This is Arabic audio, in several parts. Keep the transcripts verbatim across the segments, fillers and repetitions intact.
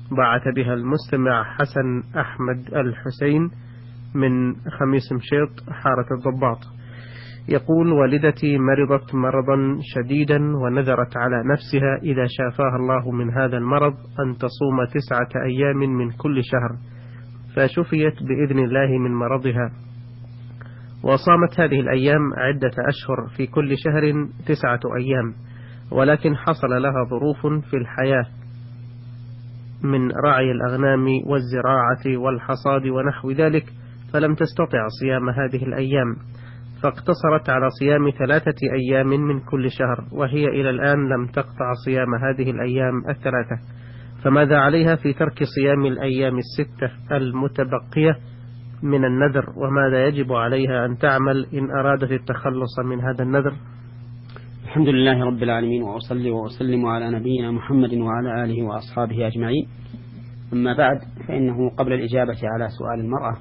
بعث بها المستمع حسن أحمد الحسين من خميس مشيط حارة الضباط. يقول: والدتي مرضت مرضا شديدا ونذرت على نفسها إذا شافاها الله من هذا المرض أن تصوم تسعة أيام من كل شهر، فشفيت بإذن الله من مرضها، وصامت هذه الأيام عدة أشهر في كل شهر تسعة أيام، ولكن حصل لها ظروف في الحياة من رعي الأغنام والزراعة والحصاد ونحو ذلك، فلم تستطع صيام هذه الأيام، فاقتصرت على صيام ثلاثة أيام من كل شهر، وهي إلى الآن لم تقطع صيام هذه الأيام الثلاثة، فماذا عليها في ترك صيام الأيام الستة المتبقية من النذر، وماذا يجب عليها أن تعمل إن أرادت التخلص من هذا النذر؟ الحمد لله رب العالمين، وأصلي وأسلم على نبينا محمد وعلى آله وأصحابه أجمعين. أما بعد، فإنه قبل الإجابة على سؤال المرأة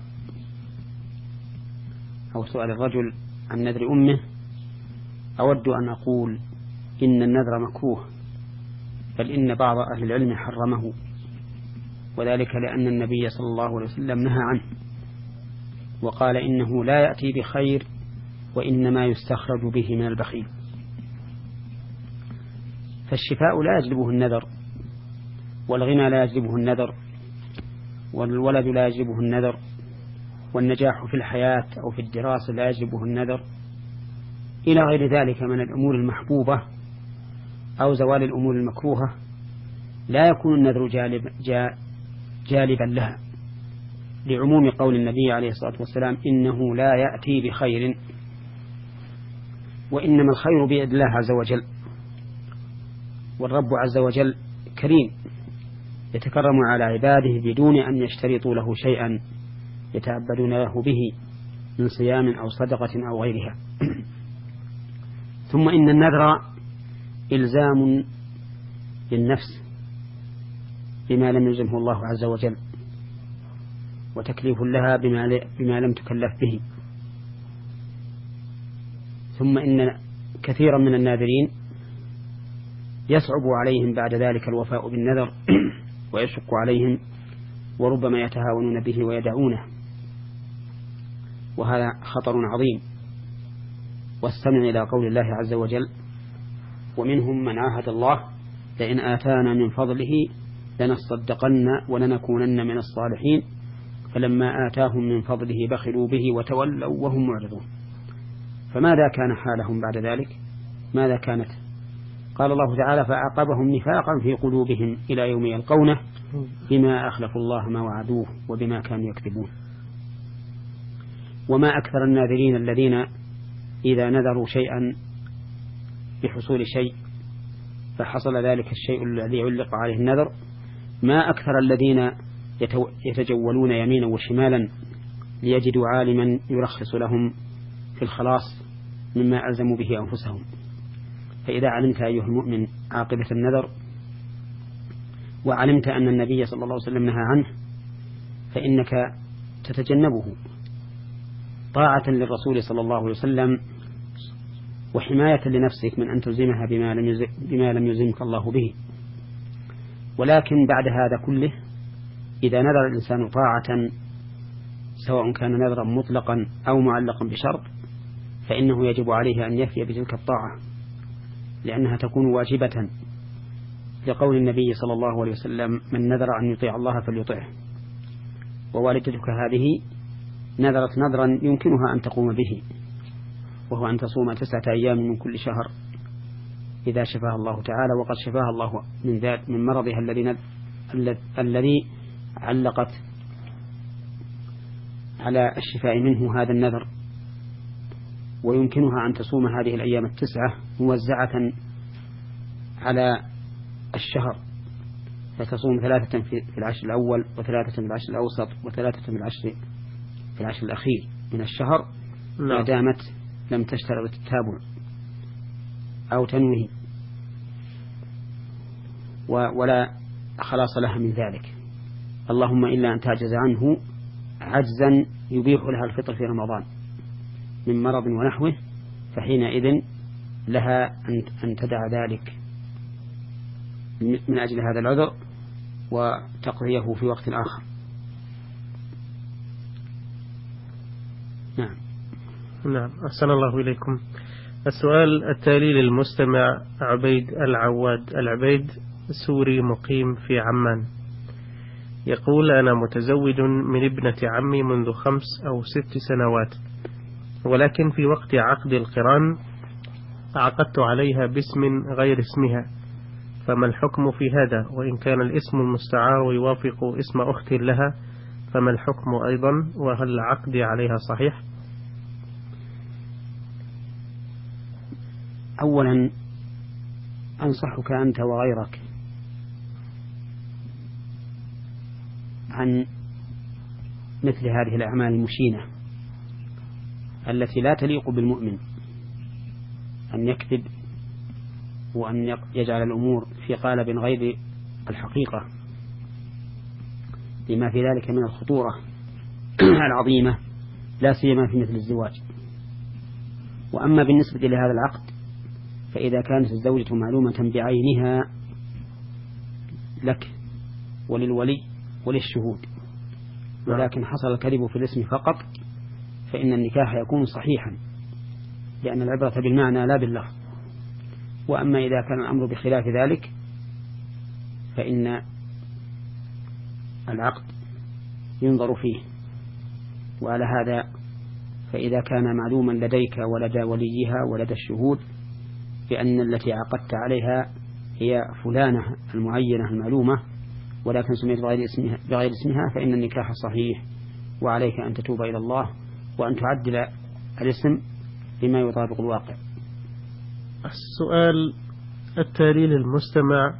أو سؤال الرجل عن نذر أمه، أود أن أقول إن النذر مكروه، بل إن بعض أهل العلم حرمه، وذلك لأن النبي صلى الله عليه وسلم نهى عنه وقال إنه لا يأتي بخير وإنما يستخرج به من البخيل. فالشفاء لا يجلبه النذر، والغنى لا يجلبه النذر، والولد لا يجلبه النذر، والنجاح في الحياة أو في الدراسة لا يجلبه النذر، إلى غير ذلك من الأمور المحبوبة أو زوال الأمور المكروهة، لا يكون النذر جالب جالبا لها، لعموم قول النبي عليه الصلاة والسلام: إنه لا يأتي بخير، وإنما الخير بيد الله عز وجل. والرب عز وجل كريم يتكرم على عباده بدون أن يشترطوا له شيئا يتعبدون له به من صيام أو صدقة أو غيرها. ثم إن النذر إلزام للنفس بما لم يلزمه الله عز وجل، وتكليف لها بما, بما لم تكلف به. ثم إن كثيرا من الناذرين يصعب عليهم بعد ذلك الوفاء بالنذر ويشق عليهم، وربما يتهاونون به ويدعونه، وهذا خطر عظيم. واستمع إلى قول الله عز وجل: ومنهم من عاهد الله لئن آتانا من فضله لنصدقن ولنكونن من الصالحين فلما آتاهم من فضله بخلوا به وتولوا وهم معرضون. فماذا كان حالهم بعد ذلك؟ ماذا كانت؟ قال الله تعالى: فأعقبهم نفاقا في قلوبهم إلى يوم يلقونه بما أخلفوا الله ما وعدوه وبما كانوا يكذبون. وما أكثر الناذرين الذين إذا نذروا شيئا بحصول شيء فحصل ذلك الشيء الذي علق عليه النذر، ما أكثر الذين يتجولون يمينا وشمالا ليجدوا عالما يرخص لهم في الخلاص مما ألزموا به أنفسهم. فإذا علمت أيها المؤمن عاقبة النذر، وعلمت أن النبي صلى الله عليه وسلم نهى عنه، فإنك تتجنبه طاعة للرسول صلى الله عليه وسلم، وحماية لنفسك من أن تلزمها بما لم بما لم يلزمك الله به. ولكن بعد هذا كله، إذا نذر الإنسان طاعة سواء كان نذرا مطلقا أو معلقا بشرط، فإنه يجب عليه أن يفي بتلك الطاعة، لأنها تكون واجبة، لقول النبي صلى الله عليه وسلم: من نذر أن يطيع الله فليطعه. ووالدتك هذه نذرت نذرا يمكنها أن تقوم به، وهو أن تصوم تسعة أيام من كل شهر إذا شفاها الله تعالى، وقد شفاها الله من ذات من مرضها الذي الذي علقت على الشفاء منه هذا النذر. ويمكنها أن تصوم هذه الأيام التسعة موزعة على الشهر، فتصوم ثلاثة في العشر الأول، وثلاثة في العشر الأوسط، وثلاثة في العشر في العشر الأخير من الشهر، ما دامت لم تشترط التابع أو تنويه، ولا خلاص لها من ذلك، اللهم إلا أن تعجز عنه عجزا يبيح لها الفطر في رمضان من مرض ونحوه، فحينئذ لها أن تدع ذلك من أجل هذا العذر وتقضيه في وقت آخر. نعم. نعم، أحسن الله إليكم. السؤال التالي للمستمع عبيد العواد العبيد، سوري مقيم في عمان، يقول: أنا متزوج من ابنة عمي منذ خمس أو ست سنوات، ولكن في وقت عقد القران عقدت عليها باسم غير اسمها، فما الحكم في هذا؟ وإن كان الاسم المستعار يوافق اسم أخت لها فما الحكم أيضا؟ وهل عقدي عليها صحيح؟ أولا أنصحك أنت وغيرك عن مثل هذه الأعمال المشينة التي لا تليق بالمؤمن، أن يكذب وأن يجعل الأمور في قالب غير الحقيقة، لما في ذلك من الخطورة العظيمة، لا سيما في مثل الزواج. وأما بالنسبة لهذا العقد فإذا كانت الزوجة معلومة بعينها لك وللولي وللشهود، ولكن حصل الكذب في الاسم فقط، فإن النكاح يكون صحيحا، لأن العبرة بالمعنى لا باللفظ. وأما إذا كان الأمر بخلاف ذلك فإن العقد ينظر فيه. وعلى هذا فإذا كان معلوما لديك ولدى وليها ولدى الشهود بأن التي عقدت عليها هي فلانة المعينة المعلومة ولكن سميت بغير اسمها, بغير اسمها فإن النكاح صحيح، وعليك أن تتوب إلى الله وأن تعدل الاسم بما يطابق الواقع. السؤال التالي للمستمع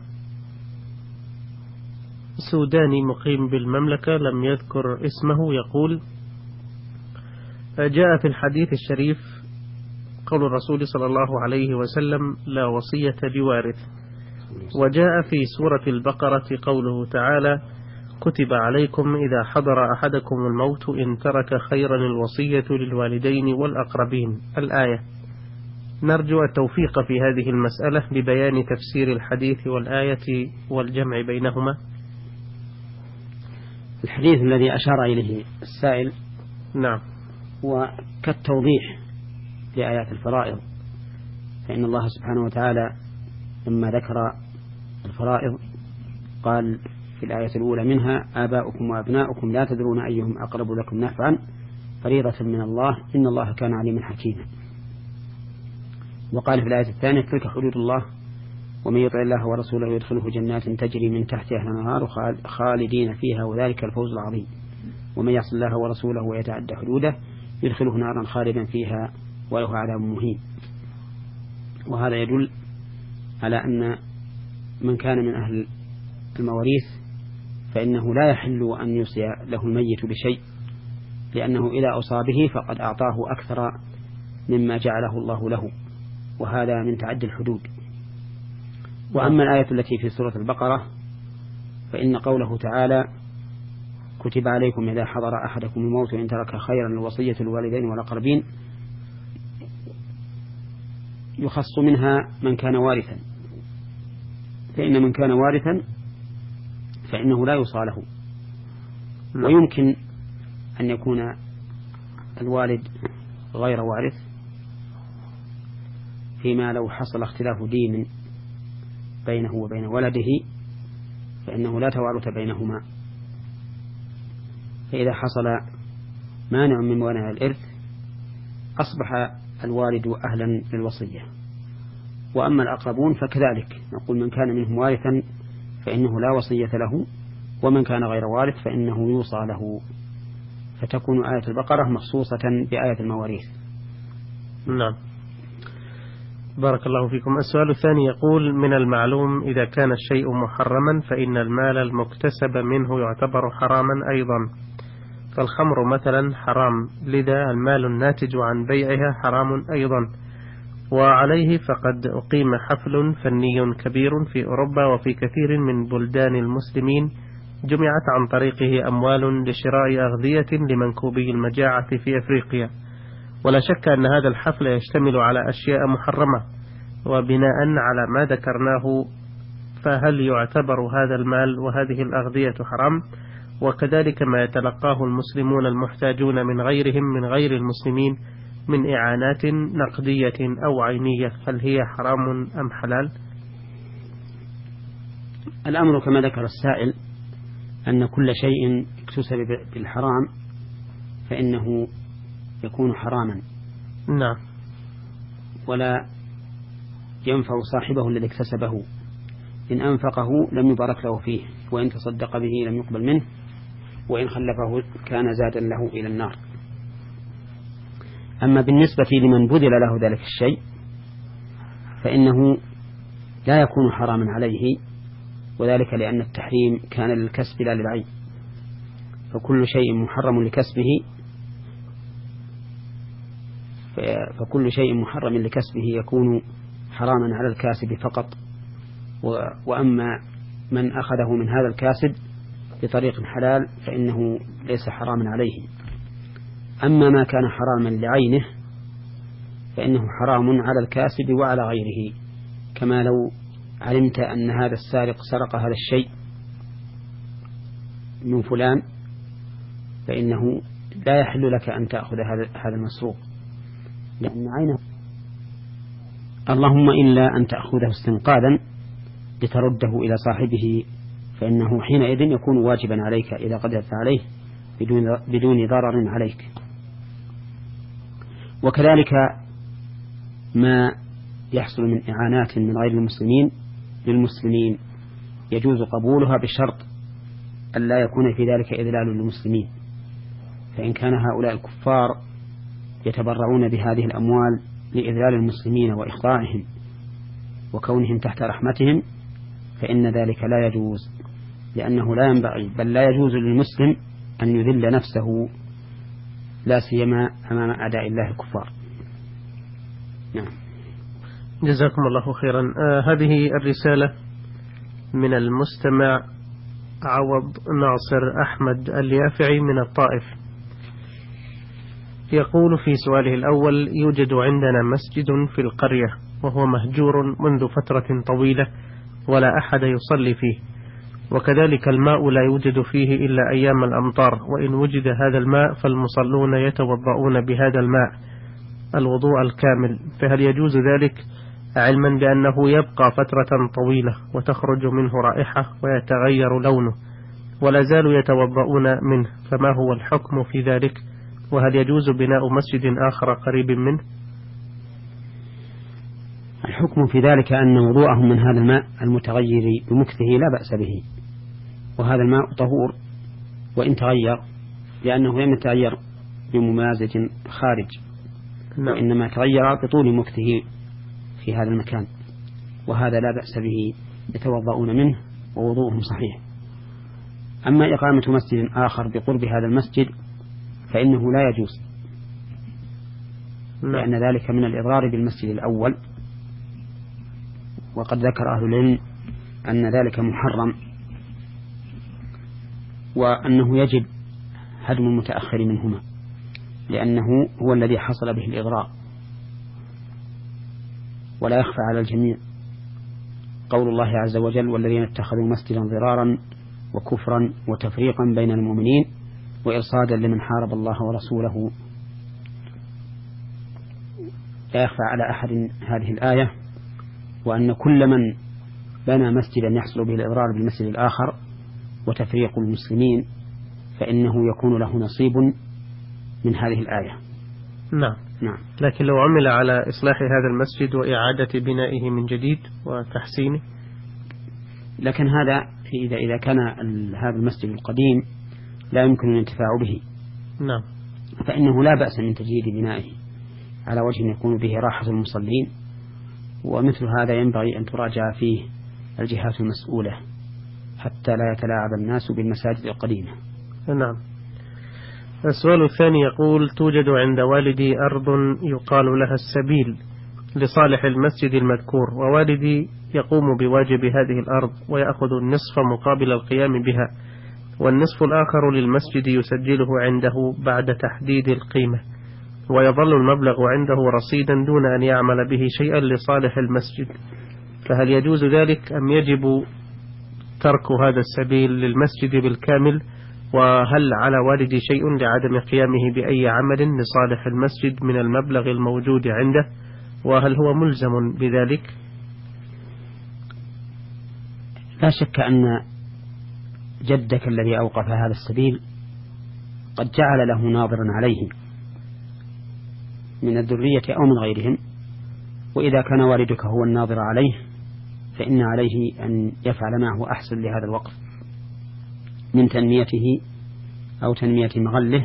سوداني مقيم بالمملكة لم يذكر اسمه، يقول: جاء في الحديث الشريف قول الرسول صلى الله عليه وسلم: لا وصية بوارث. وجاء في سورة البقرة قوله تعالى: كتب عليكم إذا حضر أحدكم الموت إن ترك خيرا الوصية للوالدين والأقربين، الآية. نرجو التوفيق في هذه المسألة ببيان تفسير الحديث والآية والجمع بينهما. الحديث الذي أشار إليه السائل نعم وكالتوضيح لآيات الفرائض، فإن الله سبحانه وتعالى لما ذكر الفرائض قال في الآية الأولى منها: آباؤكم وأبناؤكم لا تدرون أيهم أقرب لكم نفعا فريضة من الله إن الله كان عليما حكيما. وقال في الآية الثانية: تلك حدود الله ومن يطع الله ورسوله يدخله جنات تجري من تحتها الأنهار خالدين فيها وذلك الفوز العظيم ومن يعص الله ورسوله ويتعدى حدوده يدخله نارا خالدا فيها وله عذاب مهين. وهذا يدل على أن من كان من أهل المواريث فإنه لا يحل أن يوصي له الميت بشيء، لأنه إذا أوصى به فقد أعطاه أكثر مما جعله الله له، وهذا من تعدي الحدود. وأما الآية التي في سورة البقرة فإن قوله تعالى: كتب عليكم إذا حضر أحدكم الموت إن ترك خيرا الوصية للوالدين والأقربين، يخص منها من كان وارثا، فإن من كان وارثا فإنه لا يوصى له. ويمكن أن يكون الوالد غير وارث فيما لو حصل اختلاف دين بينه وبين ولده فإنه لا توارث بينهما، فإذا حصل مانع من موانع الإرث أصبح الوالد أهلا للوصية. وأما الأقربون فكذلك نقول: من كان منهم وارثا فإنه لا وصية له، ومن كان غير وارث فإنه يوصى له، فتكون آية البقرة مخصوصة بآية المواريث. نعم، بارك الله فيكم. السؤال الثاني يقول: من المعلوم إذا كان الشيء محرما فإن المال المكتسب منه يعتبر حراما أيضا، فالخمر مثلا حرام، لذا المال الناتج عن بيعها حرام أيضا. وعليه فقد أقيم حفل فني كبير في أوروبا وفي كثير من بلدان المسلمين جمعت عن طريقه أموال لشراء أغذية لمنكوبي المجاعة في أفريقيا، ولا شك أن هذا الحفل يشتمل على أشياء محرمة. وبناء على ما ذكرناه فهل يعتبر هذا المال وهذه الأغذية حرام؟ وكذلك ما يتلقاه المسلمون المحتاجون من غيرهم من غير المسلمين من إعانات نقدية أو عينية، هل هي حرام أم حلال؟ الأمر كما ذكر السائل أن كل شيء اكتسب بالحرام فإنه يكون حراما. نعم. ولا ينفع صاحبه الذي اكتسبه، إن أنفقه لم يبارك له فيه، وإن تصدق به لم يقبل منه، وإن خلفه كان زادا له إلى النار. أما بالنسبة لمن بذل له ذلك الشيء فإنه لا يكون حراما عليه، وذلك لأن التحريم كان للكسب لا للعين، فكل شيء محرم لكسبه فكل شيء محرم لكسبه يكون حراما على الكاسب فقط، وأما من أخذه من هذا الكاسب بطريق حلال فإنه ليس حراما عليه. أما ما كان حراما لعينه فإنه حرام على الكاسب وعلى غيره، كما لو علمت أن هذا السارق سرق هذا الشيء من فلان فإنه لا يحل لك أن تأخذ هذا المسروق لأن عينه، اللهم إلا أن تأخذه استنقاذا لترده إلى صاحبه، فإنه حينئذ يكون واجبا عليك إذا قدرت عليه بدون بدون ضرر عليك. وكذلك ما يحصل من إعانات من غير المسلمين للمسلمين يجوز قبولها بشرط أن لا يكون في ذلك إذلال للمسلمين، فإن كان هؤلاء الكفار يتبرعون بهذه الأموال لإذلال المسلمين وإخضاعهم وكونهم تحت رحمتهم فإن ذلك لا يجوز، لأنه لا ينبغي بل لا يجوز للمسلم أن يذل نفسه لا سيما أمام أعداء الله الكفار. نعم. جزاكم الله خيرا. آه هذه الرسالة من المستمع عوض ناصر أحمد اليافعي من الطائف، يقول في سؤاله الأول: يوجد عندنا مسجد في القرية وهو مهجور منذ فترة طويلة ولا أحد يصلي فيه، وكذلك الماء لا يوجد فيه إلا أيام الأمطار، وإن وجد هذا الماء فالمصلون يتوضؤون بهذا الماء الوضوء الكامل، فهل يجوز ذلك علما بأنه يبقى فترة طويلة وتخرج منه رائحة ويتغير لونه ولا زالوا يتوضؤون منه، فما هو الحكم في ذلك؟ وهل يجوز بناء مسجد آخر قريب منه؟ الحكم في ذلك أن وضوءهم من هذا الماء المتغير بمكثه لا بأس به، وهذا الماء طهور وإن تغير، لأنه لم يتغير بممازج خارج، وإنما تغير بطول مكثه في هذا المكان، وهذا لا بأس به، يتوضؤون منه ووضوءهم صحيح. أما إقامة مسجد آخر بقرب هذا المسجد فإنه لا يجوز، لأن ذلك من الإضرار بالمسجد الأول، وقد ذكر أهل العلم أن ذلك محرم، وأنه يجب هدم المتأخر منهما، لأنه هو الذي حصل به الإضرار. ولا يخفى على الجميع قول الله عز وجل: والذين اتخذوا مسجدا ضرارا وكفرا وتفريقا بين المؤمنين وإرصادا لمن حارب الله ورسوله. لا يخفى على أحد هذه الآية، وأن كل من بنى مسجدا يحصل به الإضرار بالمسجد الآخر وتفريق المسلمين فإنه يكون له نصيب من هذه الآية. نعم. نعم. لكن لو عمل على إصلاح هذا المسجد وإعادة بنائه من جديد وتحسينه، لكن هذا إذا إذا كان هذا المسجد القديم لا يمكن الانتفاع به، نعم، فإنه لا بأس من تجديد بنائه على وجه يكون به راحة المصلين، ومثل هذا ينبغي أن تراجع فيه الجهات المسؤولة حتى لا يتلاعب الناس بالمساجد القديمة. نعم. السؤال الثاني يقول: توجد عند والدي أرض يقال لها السبيل لصالح المسجد المذكور، ووالدي يقوم بواجب هذه الأرض ويأخذ النصف مقابل القيام بها، والنصف الآخر للمسجد يسجله عنده بعد تحديد القيمة، ويظل المبلغ عنده رصيدا دون أن يعمل به شيئا لصالح المسجد، فهل يجوز ذلك أم يجب ترك هذا السبيل للمسجد بالكامل؟ وهل على والدي شيء لعدم قيامه بأي عمل لصالح المسجد من المبلغ الموجود عنده؟ وهل هو ملزم بذلك؟ لا شك أن جدك الذي أوقف هذا السبيل قد جعل له ناظرا عليه من الذرية أو من غيرهم، وإذا كان والدك هو الناظر عليه فإن عليه أن يفعل معه أحسن لهذا الوقف من تنميته أو تنمية مغله،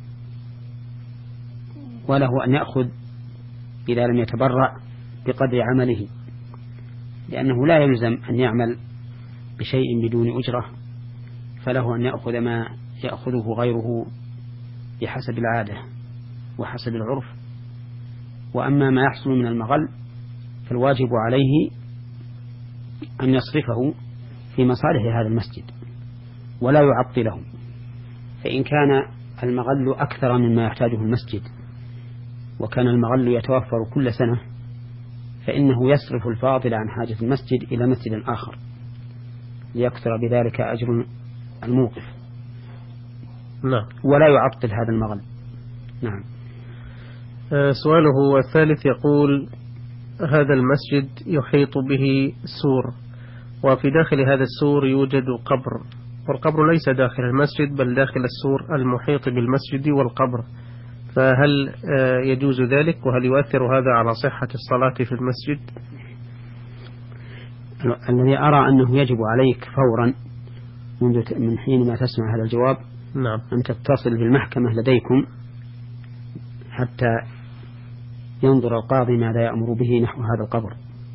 وله أن يأخذ إذا لم يتبرع بقدر عمله، لأنه لا يلزم أن يعمل بشيء بدون أجرة، فله أن يأخذ ما يأخذه غيره بحسب العادة وحسب العرف. وأما ما يحصل من المغل فالواجب عليه أن يصرفه في مصالح هذا المسجد ولا يعطله، فإن كان المغل أكثر مما يحتاجه المسجد وكان المغل يتوفر كل سنة فإنه يصرف الفاضل عن حاجة المسجد إلى مسجد آخر ليكثر بذلك أجر الموقف. نعم. ولا يعطل هذا المغل. نعم. سؤاله الثالث يقول: هذا المسجد يحيط به سور، وفي داخل هذا السور يوجد قبر، والقبر ليس داخل المسجد بل داخل السور المحيط بالمسجد والقبر، فهل يجوز ذلك؟ وهل يؤثر هذا على صحة الصلاة في المسجد؟ الذي أرى أنه يجب عليك فورا منذ من حين ما تسمع هذا الجواب نعم. أن تتصل بالمحكمة لديكم حتى ينظر القاضي ماذا يأمر به نحو هذا القبر،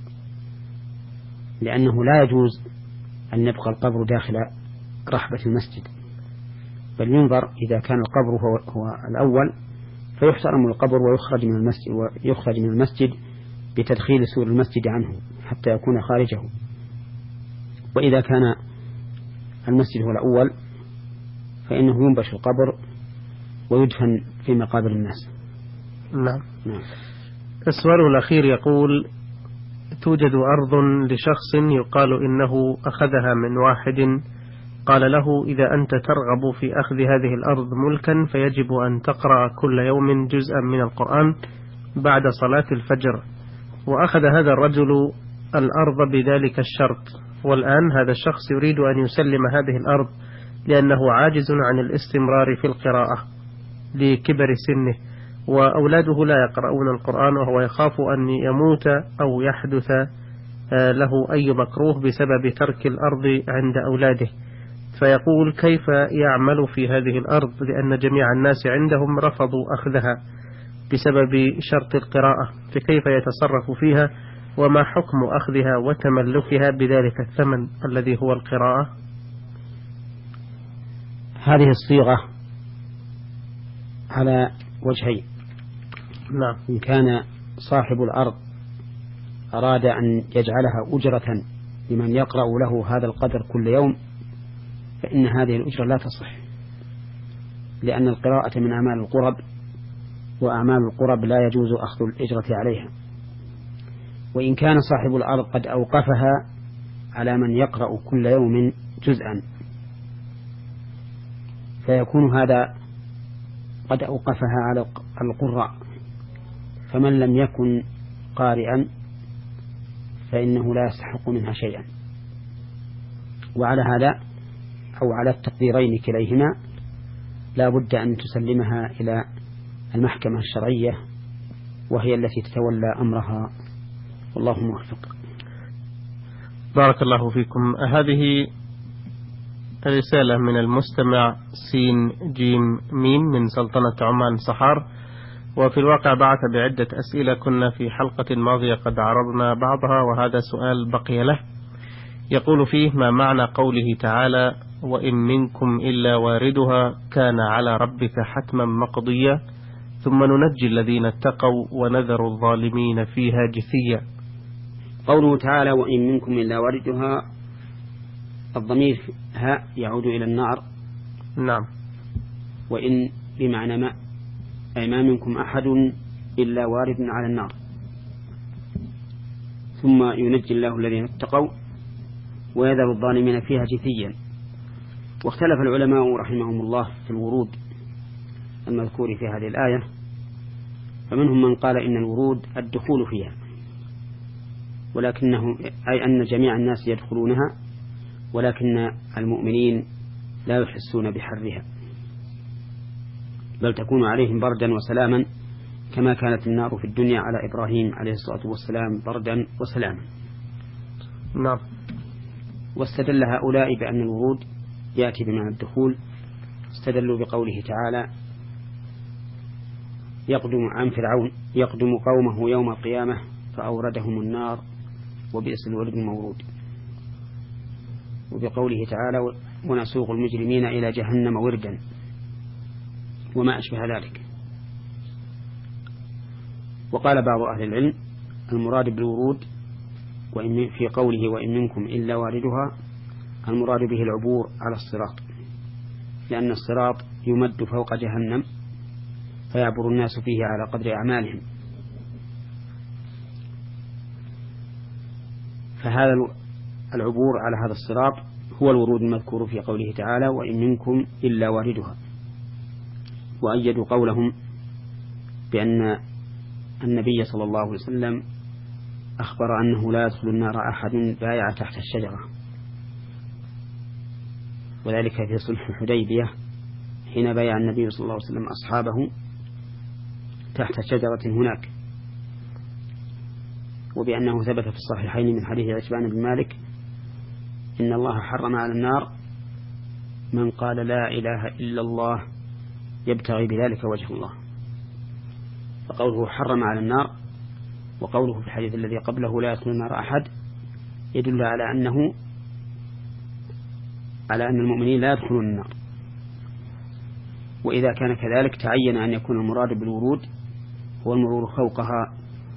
لأنه لا يجوز أن يبقى القبر داخل رحبة المسجد، بل ينظر إذا كان القبر هو, هو الأول فيحترم القبر ويخرج من المسجد ويخرج من المسجد بتدخيل سور المسجد عنه حتى يكون خارجه، وإذا كان المسجد هو الأول فإنه ينبش القبر ويدفن في مقابر الناس. نعم. نعم. السؤال الأخير يقول: توجد أرض لشخص يقال إنه أخذها من واحد قال له: إذا أنت ترغب في أخذ هذه الأرض ملكا فيجب أن تقرأ كل يوم جزءا من القرآن بعد صلاة الفجر، وأخذ هذا الرجل الأرض بذلك الشرط، والآن هذا الشخص يريد أن يسلم هذه الأرض لأنه عاجز عن الاستمرار في القراءة لكبر سنه، وأولاده لا يقرؤون القرآن، وهو يخاف أن يموت أو يحدث له أي مكروه بسبب ترك الأرض عند أولاده، فيقول: كيف يعمل في هذه الأرض لأن جميع الناس عندهم رفضوا أخذها بسبب شرط القراءة، فكيف يتصرف فيها؟ وما حكم أخذها وتملكها بذلك الثمن الذي هو القراءة؟ هذه الصيغة على وجهين. نعم. إن كان صاحب الأرض أراد أن يجعلها أجرة لمن يقرأ له هذا القدر كل يوم فإن هذه الأجرة لا تصح، لأن القراءة من أعمال القرب، وأعمال القرب لا يجوز أخذ الأجرة عليها. وإن كان صاحب الأرض قد أوقفها على من يقرأ كل يوم جزءا فيكون هذا قد أوقفها على القراء، فمن لم يكن قارئا فإنه لا يستحق منها شيئا. وعلى هذا أو على التقديرين كليهما لا بد أن تسلمها إلى المحكمة الشرعية وهي التي تتولى أمرها، والله موفق. بارك الله فيكم. هذه رسالة من المستمع سين جيم ميم من سلطنة عمان صحار، وفي الواقع بعث بعدة أسئلة كنا في حلقة ماضية قد عرضنا بعضها، وهذا سؤال بقي له. يقول فيه: ما معنى قوله تعالى: وإن منكم إلا واردها كان على ربك حتما مقضيا ثم ننجي الذين اتقوا ونذر الظالمين فيها جثيا؟ قوله تعالى: وإن منكم إلا واردها، الضمير ها يعود إلى النار. نعم. وإن بمعنى ما، أي ما منكم أحد إلا وارد على النار، ثم ينجي الله الذين اتقوا ويذر الظالمين فيها جثيا. واختلف العلماء رحمهم الله في الورود المذكور في هذه الآية، فمنهم من قال إن الورود الدخول فيها، ولكنه أي أن جميع الناس يدخلونها، ولكن المؤمنين لا يحسون بحرها، بل تكون عليهم بردا وسلاما كما كانت النار في الدنيا على إبراهيم عليه الصلاة والسلام بردا وسلاما. نعم. واستدل هؤلاء بأن الورود يأتي بمعنى الدخول، استدلوا بقوله تعالى: يقدم عن فرعون يقدم قومه يوم القيامة فأوردهم النار وبئس الورد المورود، وبقوله تعالى: ونسوق المجرمين إلى جهنم وردا، وما أشبه ذلك. وقال بعض أهل العلم: المراد بالورود وإن في قوله وإن منكم إلا واردها المراد به العبور على الصراط، لأن الصراط يمد فوق جهنم فيعبر الناس فيه على قدر أعمالهم، فهذا العبور على هذا الصراط هو الورود المذكور في قوله تعالى: وإن منكم إلا واردها. وأيدوا قولهم بأن النبي صلى الله عليه وسلم أخبر أنه لا يدخل النار أحد بايع تحت الشجرة، وذلك في صلح الحديبية حين بايع النبي صلى الله عليه وسلم أصحابه تحت شجرة هناك، وبأنه ثبت في الصحيحين من حديث عتبان بن مالك: إن الله حرم على النار من قال لا إله إلا الله يبتغي بذلك وجه الله. فقوله حرم على النار وقوله في الحديث الذي قبله لا يدخل النار أحد يدل على أنه على أن المؤمنين لا يدخلون النار. وإذا كان كذلك تعين أن يكون المراد بالورود هو المرور فوقها،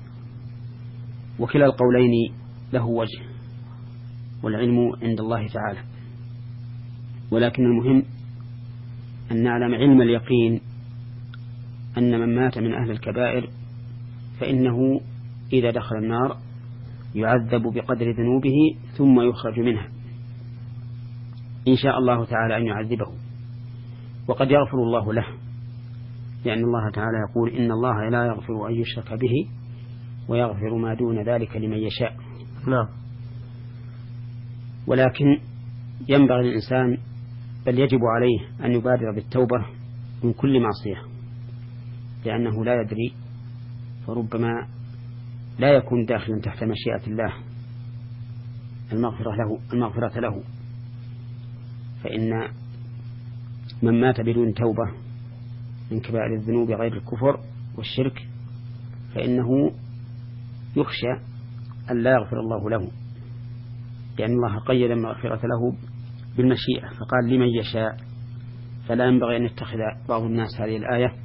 وكلا القولين له وجه والعلم عند الله تعالى. ولكن المهم أن نعلم علم اليقين أن من مات من أهل الكبائر فإنه إذا دخل النار يعذب بقدر ذنوبه ثم يخرج منها إن شاء الله تعالى أن يعذبه، وقد يغفر الله له، لأن الله تعالى يقول: إن الله لا يغفر أن يشرك به ويغفر ما دون ذلك لمن يشاء. نعم. ولكن ينبغي للإنسان بل يجب عليه أن يبادر بالتوبة من كل معصية، لأنه لا يدري، فربما لا يكون داخلا تحت مشيئة الله المغفرة له, المغفرة له فإن من مات بدون توبة من كبائر الذنوب غير الكفر والشرك فإنه يخشى أن لا يغفر الله له، لأن الله قيد المغفرة له بالمشيئة فقال: لمن يشاء. فلا ينبغي أن يتخذ بعض الناس هذه الآية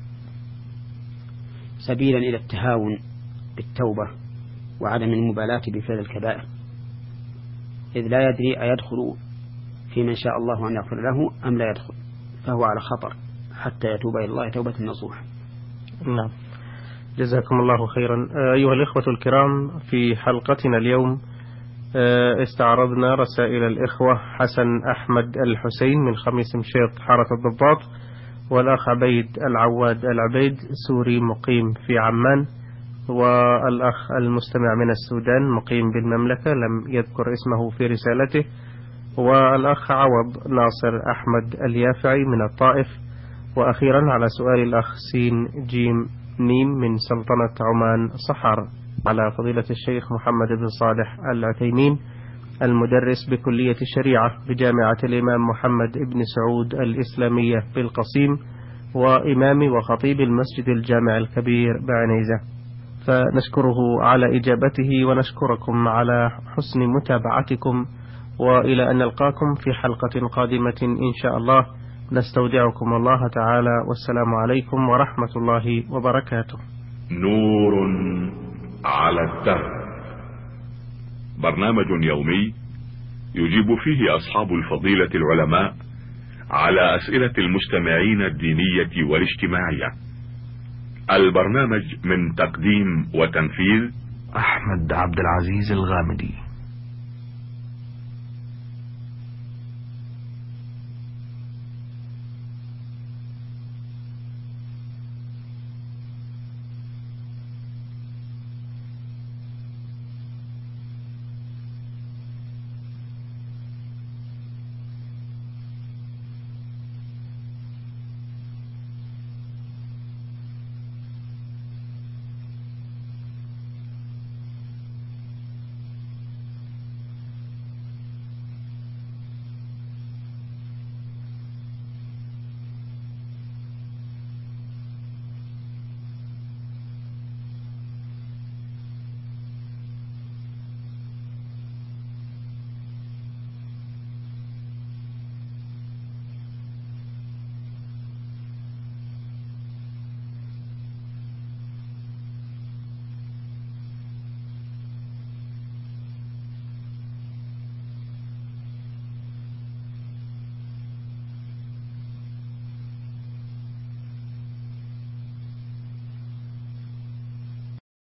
سبيلا إلى التهاون بالتوبة وعدم المبالاة بفعل الكبائر، إذ لا يدري أيدخل في من شاء الله أن يغفر له أم لا يدخل، فهو على خطر حتى يتوب إلى الله توبة نصوح. نعم، جزاكم الله خيرا. أيها الإخوة الكرام، في حلقتنا اليوم استعرضنا رسائل الإخوة حسن أحمد الحسين من خميس مشيط حارة الضباط، والأخ عبيد العواد العبيد سوري مقيم في عمان، والأخ المستمع من السودان مقيم بالمملكة لم يذكر اسمه في رسالته، والأخ عوض ناصر أحمد اليافعي من الطائف، وأخيرا على سؤال الأخ سين جيم ميم من سلطنة عمان صحار على فضيلة الشيخ محمد بن صالح العثيمين المدرس بكلية الشريعة بجامعة الإمام محمد بن سعود الإسلامية بالقصيم، وإمام وخطيب المسجد الجامع الكبير بعنيزة، فنشكره على إجابته ونشكركم على حسن متابعتكم، وإلى أن نلقاكم في حلقة قادمة إن شاء الله. نستودعكم الله تعالى، والسلام عليكم ورحمة الله وبركاته. نور على الدرب، برنامج يومي يجيب فيه أصحاب الفضيلة العلماء على أسئلة المستمعين الدينية والاجتماعية. البرنامج من تقديم وتنفيذ أحمد عبد العزيز الغامدي.